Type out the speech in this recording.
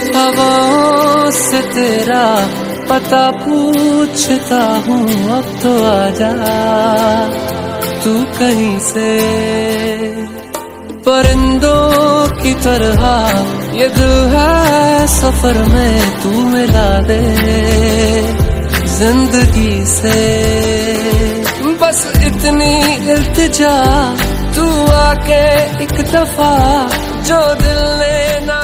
हवाओं से तेरा पता पूछता हूँ, अब तो आजा तू कहीं से। परिंदों की तरह ये दिल है सफर में, तू मिला दे जिंदगी से। बस इतनी इल्तिजा, तू आके एक दफा जो दिल ने ना